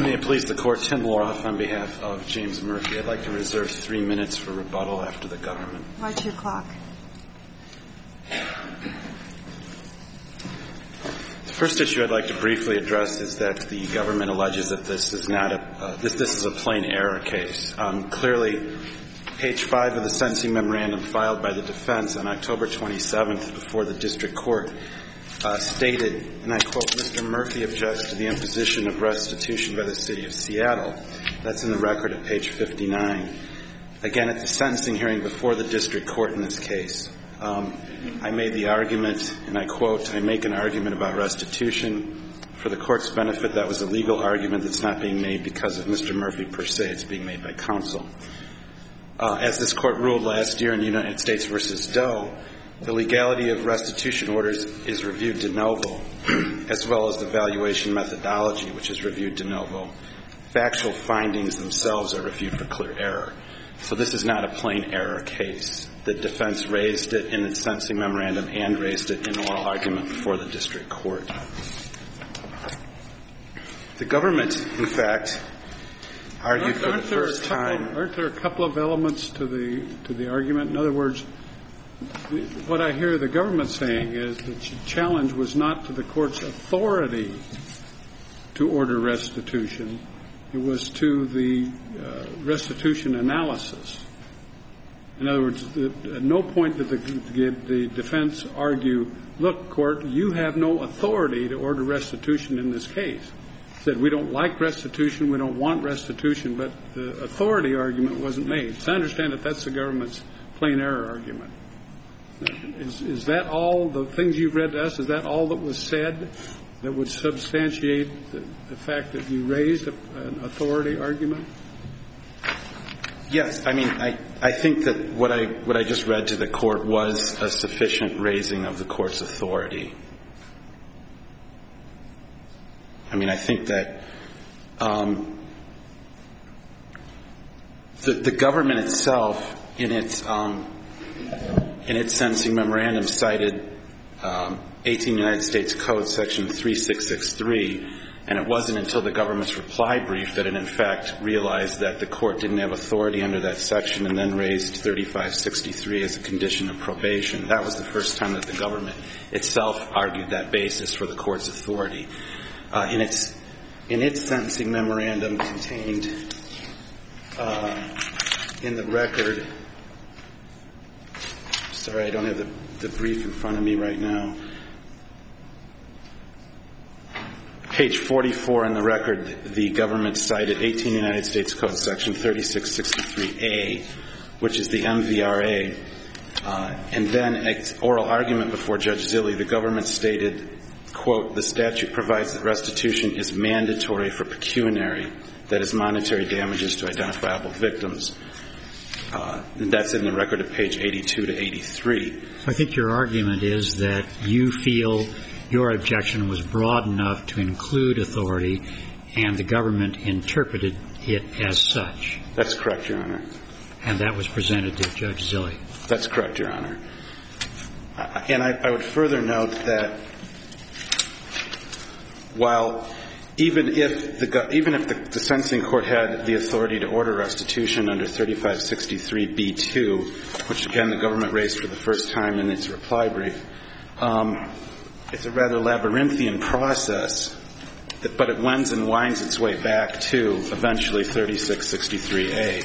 May it please the Court, Tim Loroff on behalf of James Murphy. I'd like to reserve 3 minutes for rebuttal after the government. Watch your clock. The first issue I'd like to briefly address is that the government alleges that this is not this is a plain error case. Clearly, page 5 of the sentencing memorandum filed by the defense on October 27th before the district court stated, and I quote, "Mr. Murphy objects to the imposition of restitution by the City of Seattle." That's in the record at page 59. Again, at the sentencing hearing before the district court in this case, I made the argument, and I quote, "I make an argument about restitution. For the court's benefit, that was a legal argument that's not being made because of Mr. Murphy per se. It's being made by counsel." As this court ruled last year in United States v. Doe, the legality of restitution orders is reviewed de novo, as well as the valuation methodology, which is reviewed de novo. Factual findings themselves are reviewed for clear error. So this is not a plain error case. The defense raised it in its sentencing memorandum and raised it in oral argument before the district court. The government, in fact, argued for the first time. Aren't there a couple of elements to the argument? In other words, what I hear the government saying is that the challenge was not to the court's authority to order restitution. It was to the restitution analysis. In other words, at no point did the defense argue, "Look, court, you have no authority to order restitution in this case." It said, "We don't like restitution, we don't want restitution," but the authority argument wasn't made. So I understand that that's the government's plain error argument. Is that all the things you've read to us? Is that all that was said that would substantiate the fact that you raised an authority argument? Yes. I mean, I think that what I just read to the court was a sufficient raising of the court's authority. I mean, I think that the government itself, in its sentencing memorandum, cited 18 United States Code Section 3663, and it wasn't until the government's reply brief that it, in fact, realized that the court didn't have authority under that section and then raised 3563 as a condition of probation. That was the first time that the government itself argued that basis for the court's authority. In its sentencing memorandum contained in the record, sorry, I don't have the brief in front of me right now. Page 44 in the record, the government cited 18 United States Code Section 3663A, which is the MVRA. And then at oral argument before Judge Zille, the government stated, quote, "The statute provides that restitution is mandatory for pecuniary, that is, monetary damages to identifiable victims." And that's in the record at page 82 to 83. I think your argument is that you feel your objection was broad enough to include authority, and the government interpreted it as such. That's correct, Your Honor. And that was presented to Judge Zille. That's correct, Your Honor. And I would further note that while even if the sentencing court had the authority to order restitution under 3563B2, which again the government raised for the first time in its reply brief, it's a rather labyrinthian process, but it wends and winds its way back to eventually 3663A.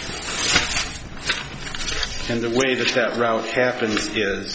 And the way that route happens is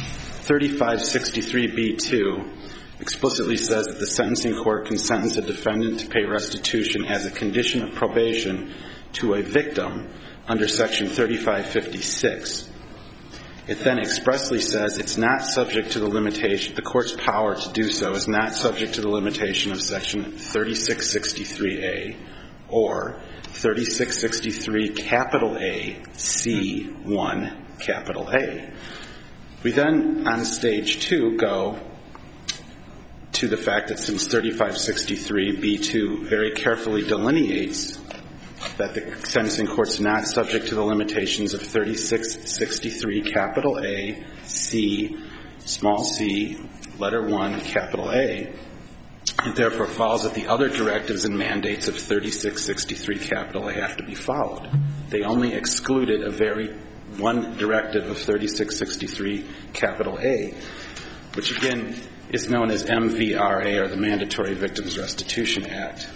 3563B2 explicitly says that the sentencing court can sentence a defendant to pay restitution as a condition of probation to a victim under Section 3556. It then expressly says it's not subject to the limitation, the court's power to do so is not subject to the limitation of Section 3663A or 3663 capital A, C1 capital A. We then, on Stage 2, go to the fact that since 3563B2 very carefully delineates that the sentencing court's not subject to the limitations of 3663 capital A, C, small c, letter 1, capital A, It therefore follows that the other directives and mandates of 3663 A have to be followed. They only excluded one directive of 3663 A, which again is known as MVRA, or the Mandatory Victims Restitution Act.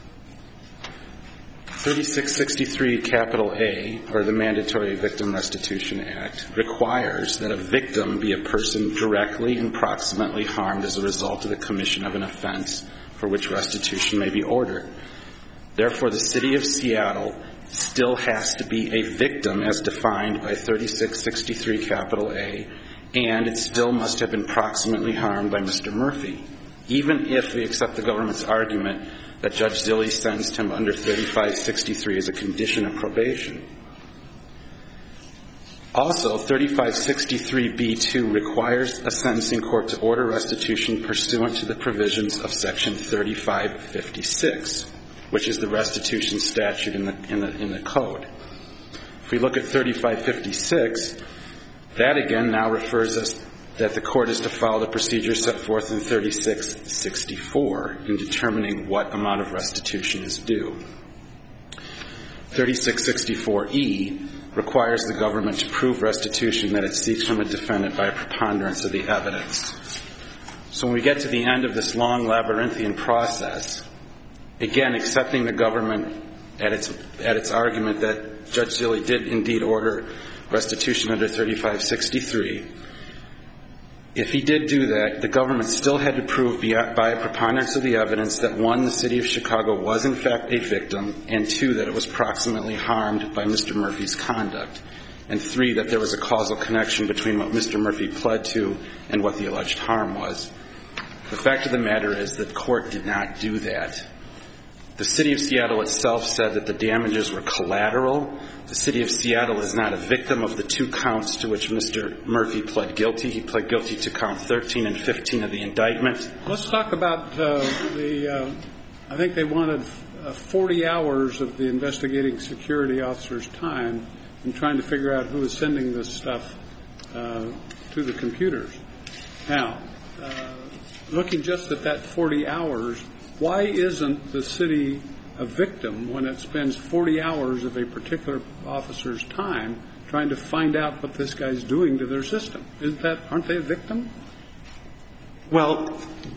3663 A, or the Mandatory Victim Restitution Act, requires that a victim be a person directly and proximately harmed as a result of the commission of an offense for which restitution may be ordered. Therefore, the City of Seattle still has to be a victim as defined by 3663 A, and it still must have been proximately harmed by Mr. Murphy, even if we accept the government's argument that Judge Zille sentenced him under 3563 as a condition of probation. Also, 3563b2 requires a sentencing court to order restitution pursuant to the provisions of Section 3556, which is the restitution statute in the code. If we look at 3556, that again now refers us that the court is to follow the procedures set forth in 3664 in determining what amount of restitution is due. 3664E requires the government to prove restitution that it seeks from a defendant by a preponderance of the evidence. So when we get to the end of this long labyrinthian process, again accepting the government at its argument that Judge Zille did indeed order restitution under 3563, if he did do that, the government still had to prove by a preponderance of the evidence that, one, the City of Chicago was in fact a victim, and two, that it was proximately harmed by Mr. Murphy's conduct, and three, that there was a causal connection between what Mr. Murphy pled to and what the alleged harm was. The fact of the matter is that the court did not do that. The City of Seattle itself said that the damages were collateral. The City of Seattle is not a victim of the two counts to which Mr. Murphy pled guilty. He pled guilty to count 13 and 15 of the indictment. Let's talk about I think they wanted 40 hours of the investigating security officer's time in trying to figure out who was sending this stuff to the computers. Now, looking just at that 40 hours, why isn't the city a victim when it spends 40 hours of a particular officer's time trying to find out what this guy's doing to their system? Aren't they a victim? Well,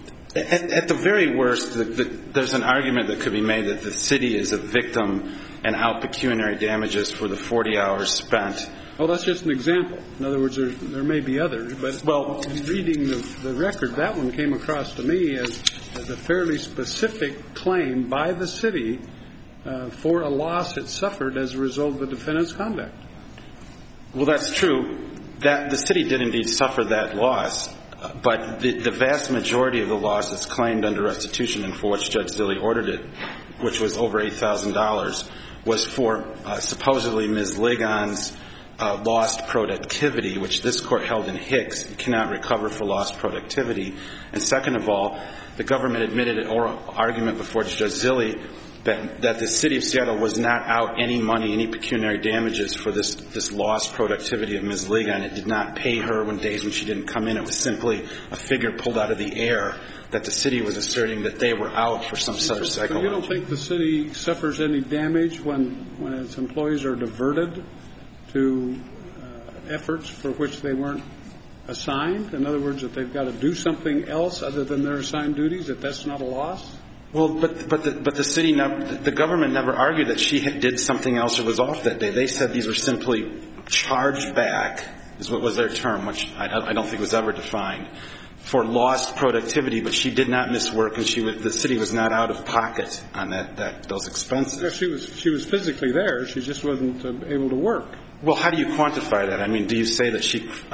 at the very worst, there's an argument that could be made that the city is a victim and out pecuniary damages for the 40 hours spent. Well, that's just an example. In other words, there may be others, but in reading the record, that one came across to me as a fairly specific claim by the city for a loss it suffered as a result of the defendant's conduct. Well, that's true. That the city did indeed suffer that loss, but the vast majority of the loss is claimed under restitution, and for which Judge Zille ordered it, which was over $8,000, was for supposedly Ms. Ligon's lost productivity, which this court held in Hicks. You cannot recover for lost productivity. And second of all, the government admitted an oral argument before Judge Zille that the city of Seattle was not out any money, any pecuniary damages for this lost productivity of Ms. Ligon. It did not pay her when days when she didn't come in. It was simply a figure pulled out of the air that the city was asserting that they were out for some sort of psychological. So you don't think the city suffers any damage when its employees are diverted to efforts for which they weren't assigned? In other words, that they've got to do something else other than their assigned duties, that that's not a loss? Well, but the city, the government never argued that she did something else or was off that day. They said these were simply charged back, is what was their term, which I don't think was ever defined, for lost productivity, but she did not miss work, and the city was not out of pocket on those expenses. Yeah, she was physically there. She just wasn't able to work. Well, how do you quantify that? I mean, do you say that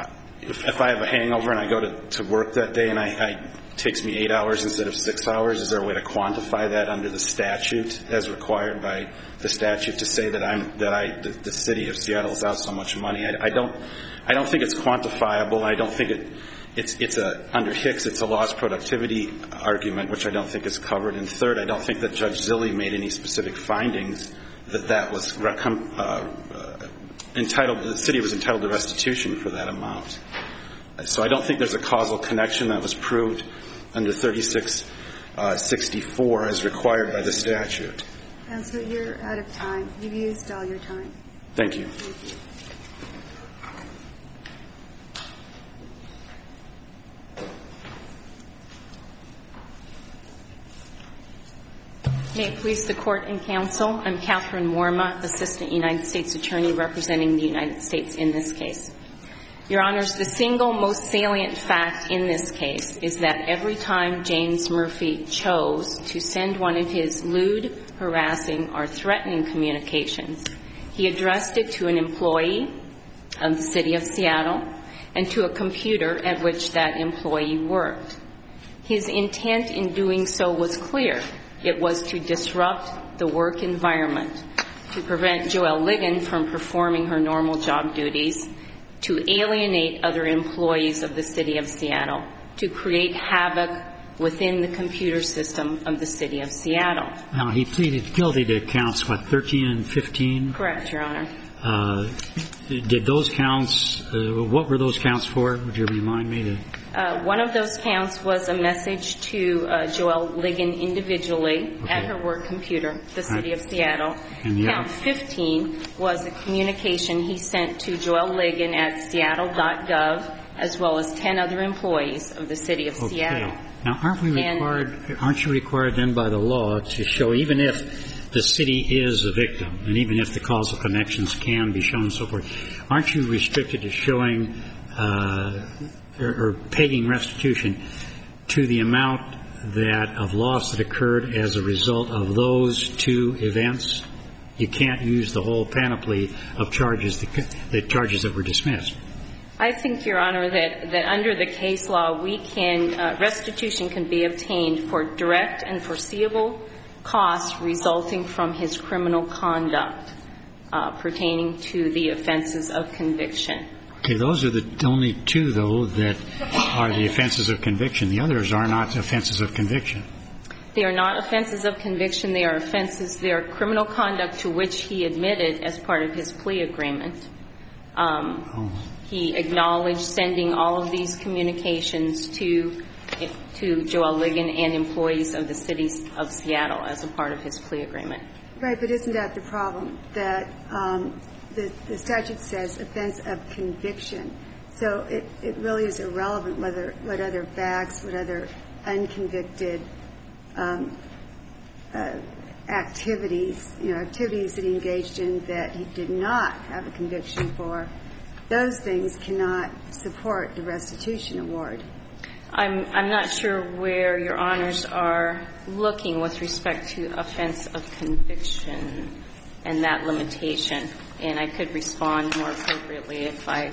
if I have a hangover and I go to work that day and it takes me 8 hours instead of 6 hours, is there a way to quantify that under the statute as required by the statute to say that the city of Seattle is out so much money? I don't think it's quantifiable. I don't think under Hicks it's a lost productivity argument, which I don't think is covered. And third, I don't think that Judge Zille made any specific findings that was the city was entitled to restitution for that amount. So I don't think there's a causal connection that was proved under 36 64 as required by the statute. Counsel, you're out of time. You've used all your time. Thank you. Thank you. May it please the Court and Counsel, I'm Catherine Worma, Assistant United States Attorney representing the United States in this case. Your Honors, the single most salient fact in this case is that every time James Murphy chose to send one of his lewd, harassing, or threatening communications, he addressed it to an employee of the City of Seattle and to a computer at which that employee worked. His intent in doing so was clear. It was to disrupt the work environment, to prevent Joelle Ligon from performing her normal job duties, to alienate other employees of the City of Seattle, to create havoc within the computer system of the City of Seattle. Now, he pleaded guilty to counts, 13 and 15? Correct, Your Honor. Did those counts, what were those counts for? Would you remind me? One of those counts was a message to Joelle Ligon individually at her work computer, the City of Seattle. Count 15 was a communication he sent to Joelle Ligon at seattle.gov, as well as 10 other employees of the City of Seattle. Now, aren't you required then by the law to show, even if the city is a victim, and even if the causal connections can be shown and so forth, aren't you restricted to showing or paying restitution to the amount of loss that occurred as a result of those two events? You can't use the whole panoply of charges, the charges that were dismissed. I think, Your Honor, that under the case law, restitution can be obtained for direct and foreseeable costs resulting from his criminal conduct pertaining to the offenses of conviction. Okay, those are the only two, though, that are the offenses of conviction. The others are not offenses of conviction. They are not offenses of conviction. They are offenses. They are criminal conduct to which he admitted as part of his plea agreement. He acknowledged sending all of these communications to Joelle Ligon and employees of the City of Seattle as a part of his plea agreement. Right, but isn't that the problem? That the statute says offense of conviction. So it really is irrelevant what other facts, what other unconvicted activities that he engaged in that he did not have a conviction for. Those things cannot support the restitution award. I'm not sure where Your Honors are looking with respect to offense of conviction and that limitation, and I could respond more appropriately if I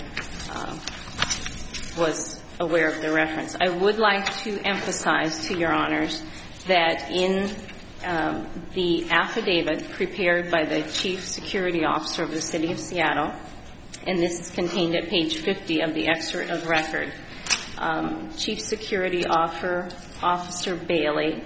was aware of the reference. I would like to emphasize to Your Honors that in the affidavit prepared by the Chief Security Officer of the City of Seattle, and this is contained at page 50 of the excerpt of record, Chief Security Officer Bailey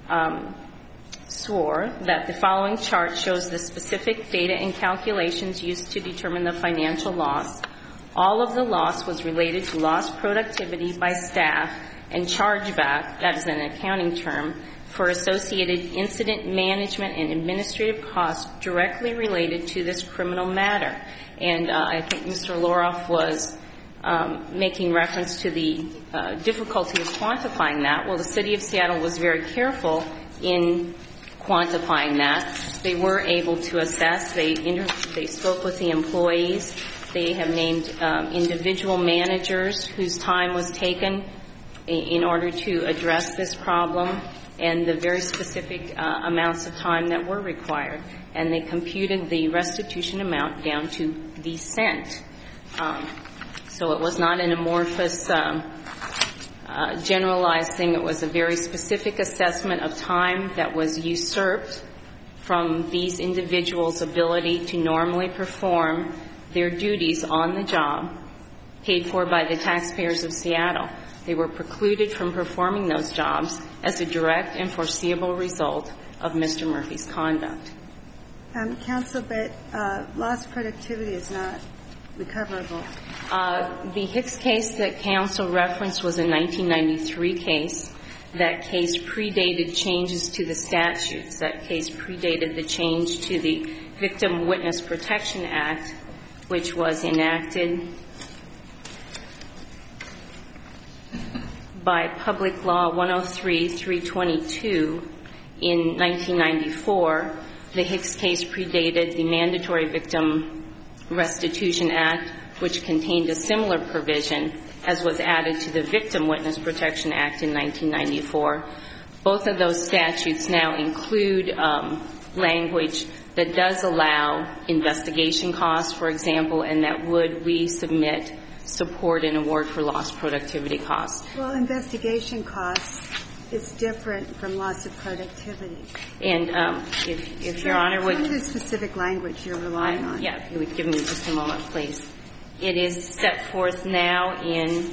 swore that the following chart shows the specific data and calculations used to determine the financial loss. All of the loss was related to lost productivity by staff and chargeback, that is an accounting term, for associated incident management and administrative costs directly related to this criminal matter. And I think Mr. Loroff was making reference to the difficulty of quantifying that. Well, the City of Seattle was very careful in quantifying that. They were able to assess. They spoke with the employees. They have named individual managers whose time was taken in order to address this problem and the very specific amounts of time that were required. And they computed the restitution amount down to the cent. So it was not an amorphous, generalized thing. It was a very specific assessment of time that was usurped from these individuals' ability to normally perform their duties on the job, paid for by the taxpayers of Seattle. They were precluded from performing those jobs as a direct and foreseeable result of Mr. Murphy's conduct. Counsel, but lost productivity is not recoverable. The Hicks case that counsel referenced was a 1993 case. that case predated changes to the statutes. That case predated the change to the Victim Witness Protection Act, which was enacted by Public Law 103-322 in 1994. The Hicks case predated the Mandatory Victim Restitution Act, which contained a similar provision as was added to the Victim Witness Protection Act in 1994. Both of those statutes now include language that does allow investigation costs, for example, and that would, we submit, support an award for lost productivity costs. Well, investigation costs is different from loss of productivity. And if Your Honor would... What is the specific language you're relying on? Yeah, if you would give me just a moment, please. It is set forth now in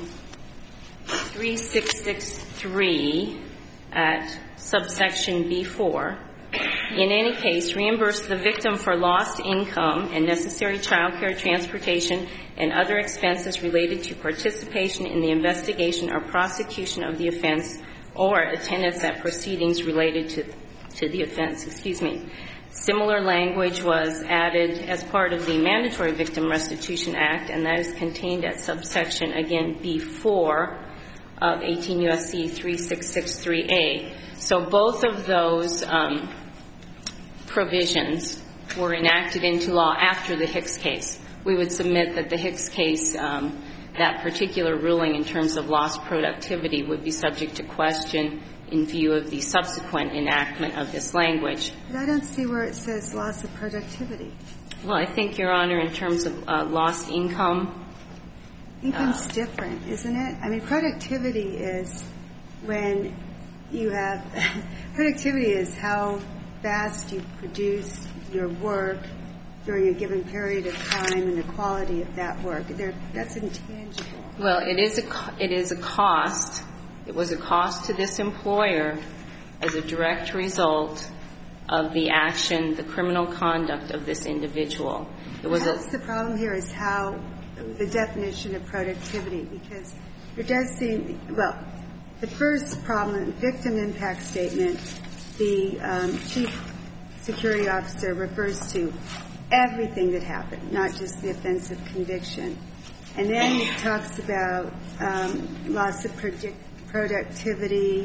3663 at subsection B4. In any case, reimburse the victim for lost income and necessary child care, transportation, and other expenses related to participation in the investigation or prosecution of the offense or attendance at proceedings related to the offense. Similar language was added as part of the Mandatory Victim Restitution Act, and that is contained at subsection, again, B4 of 18 U.S.C. 3663A. So both of those provisions were enacted into law after the Hicks case. We would submit that the Hicks case, that particular ruling in terms of lost productivity would be subject to question in view of the subsequent enactment of this language. But I don't see where it says loss of productivity. Well, I think, Your Honor, in terms of lost income. Income's different, isn't it? I mean, productivity is when you have productivity is how fast you produce your work during a given period of time and the quality of that work. That's intangible. Well, it is a cost. It was a cost to this employer as a direct result of the action, the criminal conduct of this individual. That's the problem here is how the definition of productivity, because there does seem, well, the first problem, victim impact statement, the chief security officer refers to everything that happened, not just the offense of conviction. And then he talks about loss of productivity,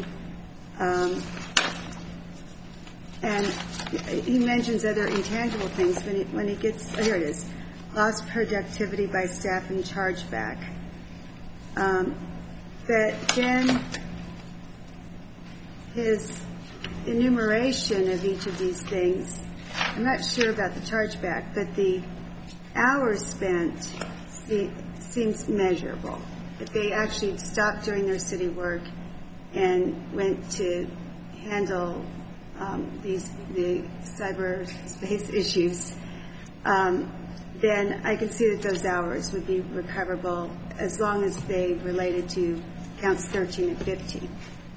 and he mentions other intangible things when he gets, here it is, lost productivity by staff and chargeback. But then his enumeration of each of these things, I'm not sure about the chargeback, but the hours spent seems measurable. If they actually stopped doing their city work and went to handle the cyberspace issues, then I can see that those hours would be recoverable as long as they related to counts 13 and 15.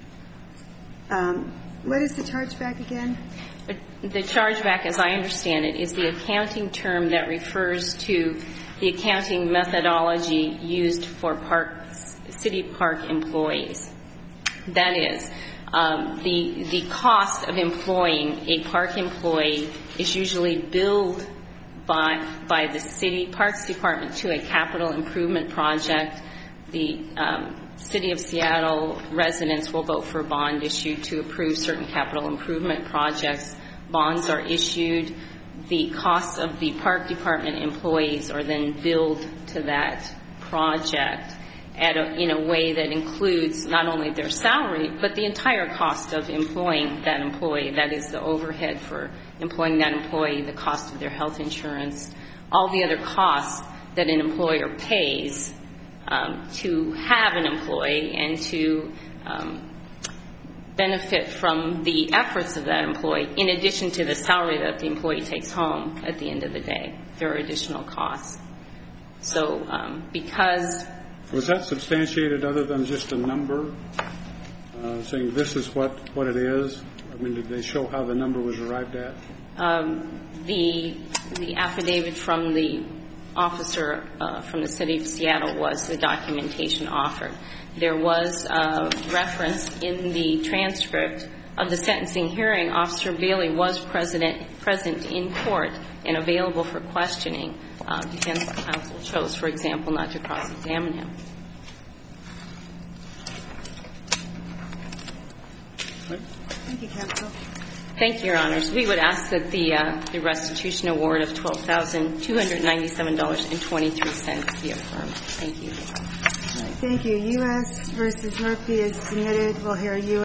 What is the chargeback again? The chargeback, as I understand it, is the accounting term that refers to the accounting methodology used for city park employees. That is, the cost of employing a park employee is usually billed by the city parks department to a capital improvement project. The City of Seattle residents will vote for a bond issued to approve certain capital improvement projects. Bonds are issued. The costs of the park department employees are then billed to that project in a way that includes not only their salary, but the entire cost of employing that employee. That is the overhead for employing that employee, the cost of their health insurance, all the other costs that an employer pays to have an employee and to benefit from the efforts of that employee, in addition to the salary that the employee takes home at the end of the day. There are additional costs. So because... Was that substantiated other than just a number, saying this is what it is? I mean, did they show how the number was arrived at? The affidavit from the officer from the City of Seattle was the documentation offered. There was a reference in the transcript of the sentencing hearing. Officer Bailey was present in court and available for questioning. Defense counsel chose, for example, not to cross-examine him. Thank you, counsel. Thank you, Your Honors. We would ask that the restitution award of $12,297.23 be affirmed. Thank you. All right, thank you. U.S. v. Murphy is submitted. We'll hear U.S.